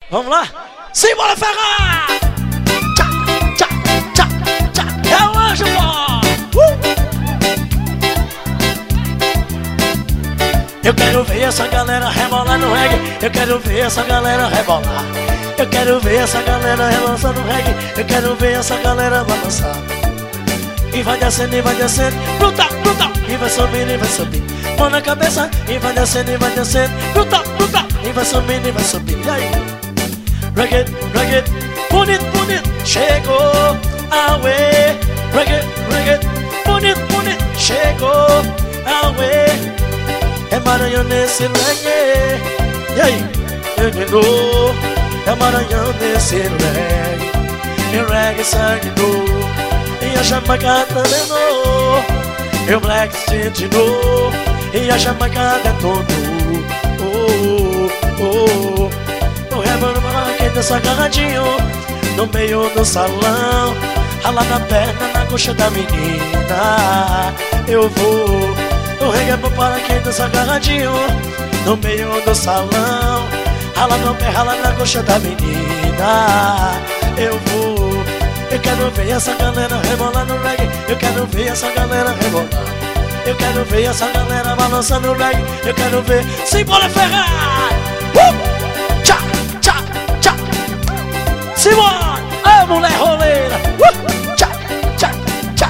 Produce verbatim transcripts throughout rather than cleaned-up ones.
Vamos lá? Simbora, Ferrar! Tchá, tchá, tchá, tchá. É o anjo, pô! Uh! Eu quero ver essa galera rebolar no reggae. Eu quero ver essa galera rebolar. Eu quero ver essa galera relançar no reggae. Eu quero ver essa galera balançar. E vai descendo, e vai descendo, brutal, brutal. E vai subindo, e vai subindo. Mão na cabeça, e vai descendo, e vai descendo, brutal, brutal. E vai subindo, e vai subindo. E aí? Reggae, reggae, bonito, bonito. Chegou, away. Reggae, reggae, bonito, bonito. Chegou, away. É Maranhão nesse reggae. E aí? Eu de novo. É Maranhão nesse reggae. E reggae sangue novo. E a Jamaica também novo. E o Black Street novo. E a Jamaica detonou. Oh, oh, oh. O rebano aqui dança agarradinho no meio do salão. Rala na perna, na coxa da menina. Eu vou. O reggae para quem dança agarradinho no meio do salão. Rala no pé, rala na coxa da menina. Eu vou. Eu quero ver essa galera rebolar no reggae. Eu quero ver essa galera rebolar. Eu quero ver essa galera balançando no reggae. Eu quero ver. Simbora, Ferrar! Uh! Tchá, tchá, tchá. Simbora! É mulher roleira! Uh! Tchá, tchá, tchá.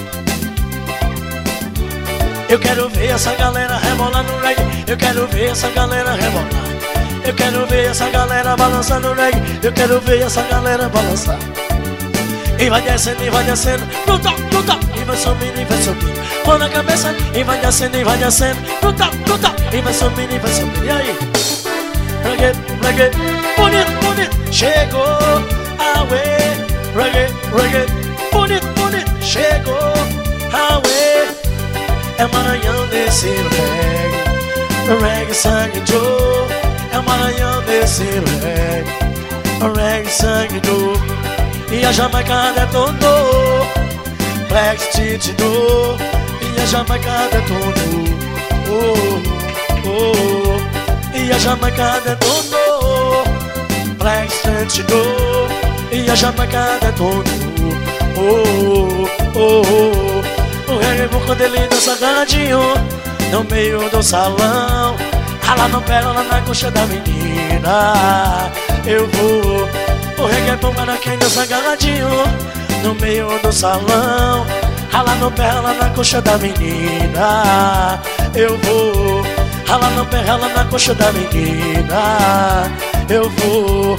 Eu quero ver essa galera rebolar no reggae. Eu quero ver essa galera rebolar. Eu quero ver essa galera balançando no reggae. Eu quero ver essa galera balançar. E vai descendo, e vai descendo, brutal, brutal. E vai subindo, e vai subindo. Mão na cabeça, e vai descendo, e vai descendo, brutal, brutal. E vai subindo, e vai subindo. E aí? Reggae, reggae, bonito, bonito. Chegou, away. Reggae, reggae, bonito, bonito. Chegou, away. É Maranhão nesse reggae. Reggae sangue Joe. É Maranhão nesse reggae. Reggae sangue Joe. E a Jamaica detonou. Black Street do. E a Jamaica detonou. Oh, oh, oh. E a Jamaica detonou. Black Street do. E a Jamaica detonou. Oh, oh, oh. O reggae quando ele dança agarradinho no meio do salão. Rala no pé, rala na coxa da menina. Eu vou. O reggae para quem dança agarradinho no meio do salão. Rala no pé, rala na coxa da menina. Eu vou. Rala no pé, rala na coxa da menina. Eu vou.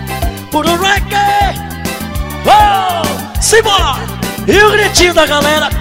Puro reggae. Uou! Simbora! E o gritinho da galera.